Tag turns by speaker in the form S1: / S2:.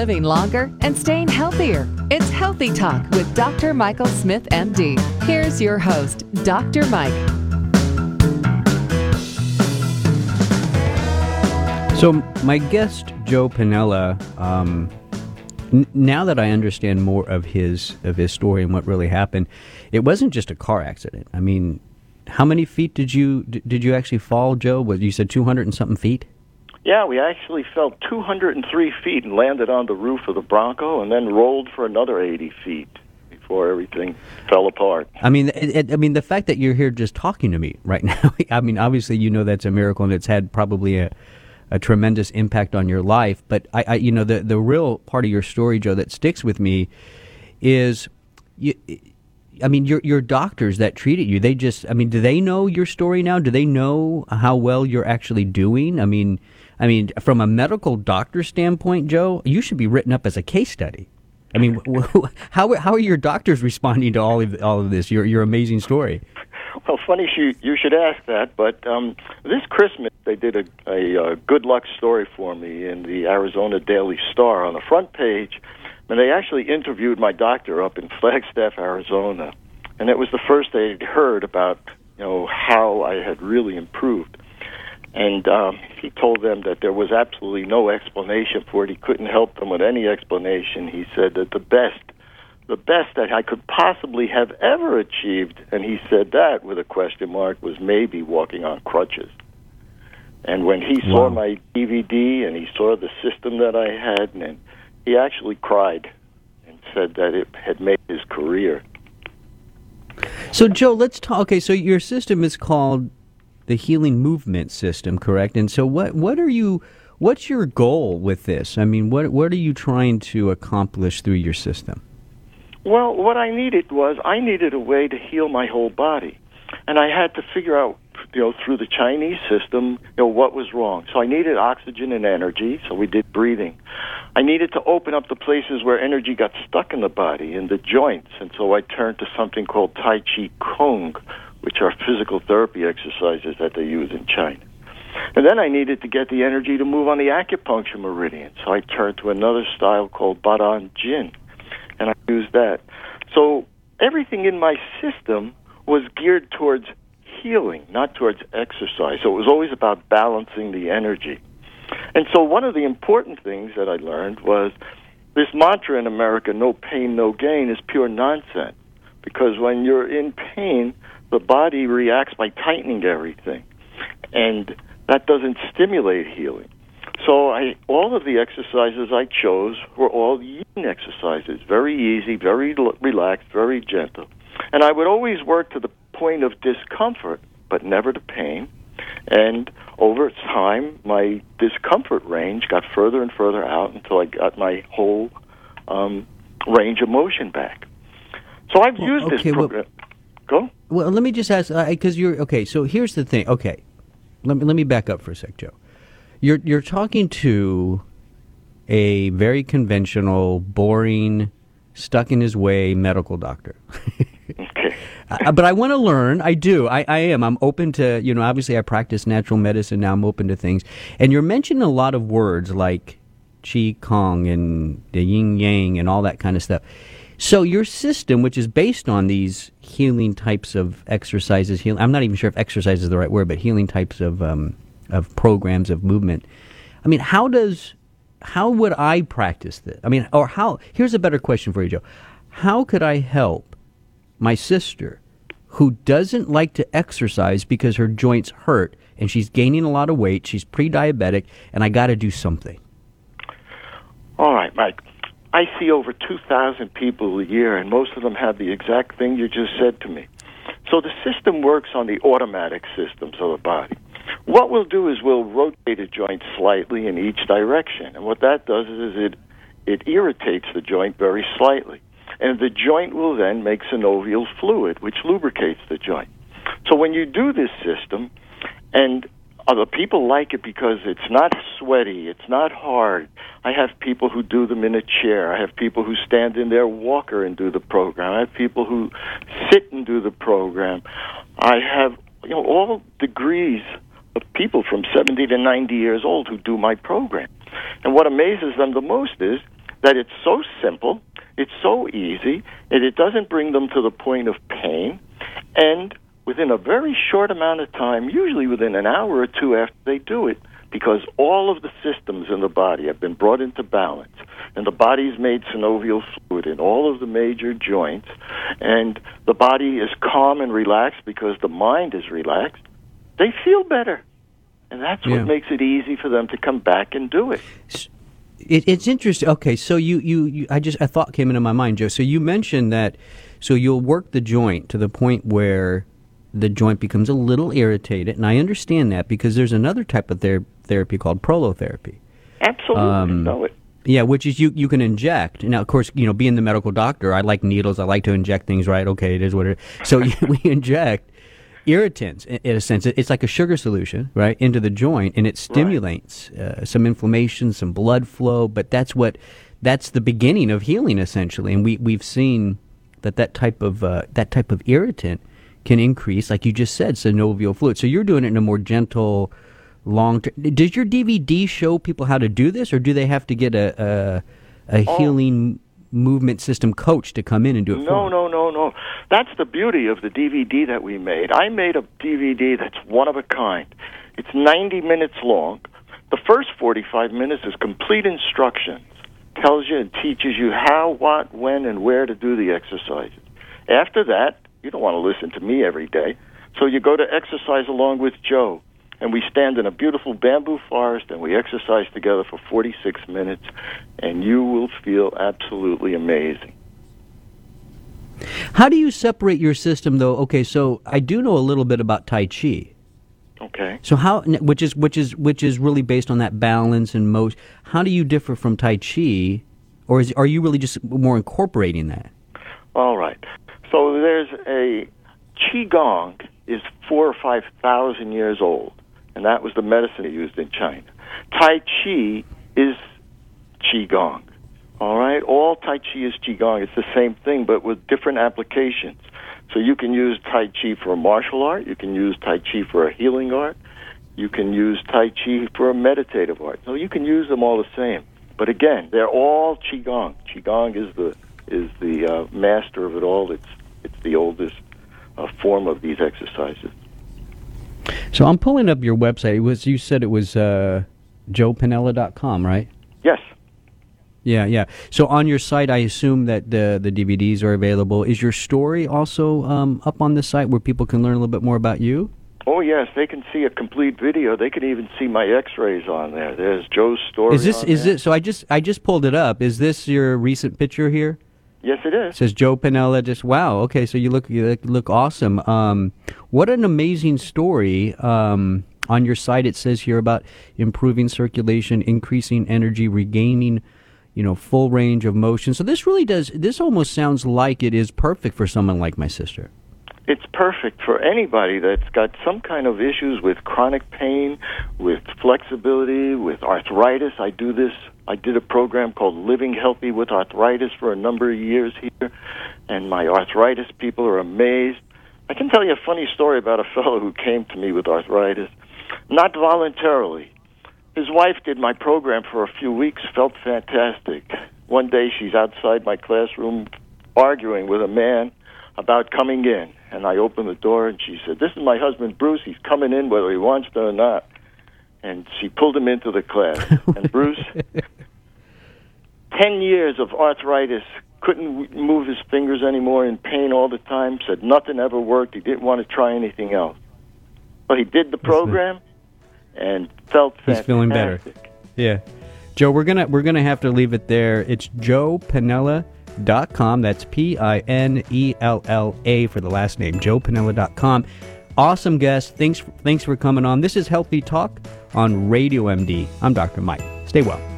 S1: living longer and staying healthier. It's Healthy Talk with Dr. Michael Smith, MD. Here's your host, Dr. Mike.
S2: So my guest, Joe Piniella, now that I understand more of his story and what really happened, it wasn't just a car accident. I mean, how many feet did you actually fall, Joe? You said 200 and something feet?
S3: Yeah, we actually fell 203 feet and landed on the roof of the Bronco and then rolled for another 80 feet before everything fell apart.
S2: I mean, the fact that you're here just talking to me right now, I mean, obviously you know that's a miracle and it's had probably a tremendous impact on your life. But I the real part of your story, Joe, that sticks with me is, your doctors that treated you, do they know your story now? Do they know how well you're actually doing? I mean, from a medical doctor standpoint, Joe, you should be written up as a case study. I mean, how are your doctors responding to all of this? Your amazing story.
S3: Well, funny you should ask that, but this Christmas they did a good luck story for me in the Arizona Daily Star on the front page, and they actually interviewed my doctor up in Flagstaff, Arizona, and it was the first they'd heard about how I had really improved. And he told them that there was absolutely no explanation for it. He couldn't help them with any explanation. He said that the best that I could possibly have ever achieved, and he said that with a question mark, was maybe walking on crutches. And when he saw my DVD and he saw the system that I had, and he actually cried and said that it had made his career.
S2: So, Joe, let's talk. Okay, so your system is called the Healing Movement System, correct? And so what's your goal with this? I mean, what are you trying to accomplish through your system?
S3: Well, what I needed a way to heal my whole body. And I had to figure out, through the Chinese system, what was wrong. So I needed oxygen and energy, so we did breathing. I needed to open up the places where energy got stuck in the body, in the joints, and so I turned to something called Tai Chi Kung, which are physical therapy exercises that they use in China. And then I needed to get the energy to move on the acupuncture meridian, so I turned to another style called Badan Jin, and I used that. So everything in my system was geared towards healing, not towards exercise. So it was always about balancing the energy. And so one of the important things that I learned was this mantra in America, no pain, no gain, is pure nonsense. Because when you're in pain, the body reacts by tightening everything. And that doesn't stimulate healing. So all of the exercises I chose were all yin exercises, very easy, very relaxed, very gentle. And I would always work to the point of discomfort, but never to pain. And over time, my discomfort range got further and further out until I got my whole range of motion back. So I've used this program. Go?
S2: Well, let me just ask, because so here's the thing. Okay, let me back up for a sec, Joe. You're talking to a very conventional, boring, stuck-in-his-way medical doctor.
S3: Okay.
S2: But I want to learn. I do. I am. I'm open to, obviously I practice natural medicine now. I'm open to things. And you're mentioning a lot of words like Qi Kong and the yin yang and all that kind of stuff. So your system, which is based on these healing types of exercises, I'm not even sure if exercise is the right word, but healing types of programs of movement. I mean, how would I practice this? I mean, here's a better question for you, Joe. How could I help my sister who doesn't like to exercise because her joints hurt and she's gaining a lot of weight, she's pre-diabetic, and I got to do something?
S3: All right, Mike. I see over 2,000 people a year, and most of them have the exact thing you just said to me. So the system works on the automatic systems of the body. What we'll do is we'll rotate a joint slightly in each direction, and what that does is it irritates the joint very slightly. And the joint will then make synovial fluid, which lubricates the joint. So when you do this system, and other people like it because it's not sweaty, it's not hard. I have people who do them in a chair. I have people who stand in their walker and do the program. I have people who sit and do the program. I have all degrees of people from 70 to 90 years old who do my program. And what amazes them the most is that it's so simple, it's so easy, and it doesn't bring them to the point of pain, and within a very short amount of time, usually within an hour or two after they do it, because all of the systems in the body have been brought into balance, and the body's made synovial fluid in all of the major joints, and the body is calm and relaxed because the mind is relaxed, they feel better. And that's what makes it easy for them to come back and do it.
S2: It's interesting. Okay, so a thought came into my mind, Joe. So you mentioned that, so you'll work the joint to the point where the joint becomes a little irritated, and I understand that because there's another type of therapy called prolotherapy.
S3: Absolutely, know it.
S2: Yeah, which is you can inject. Now, of course, being the medical doctor, I like needles. I like to inject things, right? Okay, it is what it is. So we inject irritants, in a sense. It's like a sugar solution, right, into the joint, and it stimulates some inflammation, some blood flow, but that's the beginning of healing, essentially. And we've seen that type of irritant can increase, like you just said, synovial fluid. So you're doing it in a more gentle, long-term. Does your DVD show people how to do this, or do they have to get a healing movement system coach to come in and do it for them?
S3: No. That's the beauty of the DVD that we made. I made a DVD that's one of a kind. It's 90 minutes long. The first 45 minutes is complete instructions. Tells you and teaches you how, what, when, and where to do the exercises. After that, you don't want to listen to me every day, so you go to exercise along with Joe. And we stand in a beautiful bamboo forest, and we exercise together for 46 minutes, and you will feel absolutely amazing.
S2: How do you separate your system, though? Okay, so I do know a little bit about Tai Chi.
S3: Okay.
S2: So which is really based on that balance and motion. How do you differ from Tai Chi, or are you really just more incorporating that?
S3: All right. So there's a Qigong is 4,000 or 5,000 years old, and that was the medicine they used in China. Tai Chi is Qigong. All right? All Tai Chi is Qigong. It's the same thing, but with different applications. So you can use Tai Chi for a martial art. You can use Tai Chi for a healing art. You can use Tai Chi for a meditative art. So you can use them all the same. But again, they're all Qigong. Qigong is the master of it all. It's the oldest form of these exercises.
S2: So I'm pulling up your website. You said it was joepinella.com, right?
S3: Yes.
S2: Yeah. So on your site, I assume that the DVDs are available. Is your story also up on the site where people can learn a little bit more about you?
S3: Oh, yes. They can see a complete video. They can even see my X-rays on there. There's Joe's story.
S2: Is this? So I just pulled it up. Is this your recent picture here?
S3: Yes, it is.
S2: It says Joe Pinella. Wow. Okay, so you look awesome. What an amazing story. On your site, it says here about improving circulation, increasing energy, regaining, full range of motion. So this almost sounds like it is perfect for someone like my sister.
S3: It's perfect for anybody that's got some kind of issues with chronic pain, with flexibility, with arthritis. I did a program called Living Healthy with Arthritis for a number of years here, and my arthritis people are amazed. I can tell you a funny story about a fellow who came to me with arthritis, not voluntarily. His wife did my program for a few weeks, felt fantastic. One day she's outside my classroom arguing with a man about coming in, and I opened the door, and she said, "This is my husband, Bruce. He's coming in whether he wants to or not." And she pulled him into the class. And Bruce, 10 years of arthritis, couldn't move his fingers anymore, in pain all the time, said nothing ever worked. He didn't want to try anything else. But he did the program and felt fantastic.
S2: He's feeling better. Yeah. Joe, we're gonna have to leave it there. It's joepinella.com. That's Pinella for the last name, joepinella.com. Awesome guest. Thanks for coming on. This is Healthy Talk on Radio MD. I'm Dr. Mike. Stay well.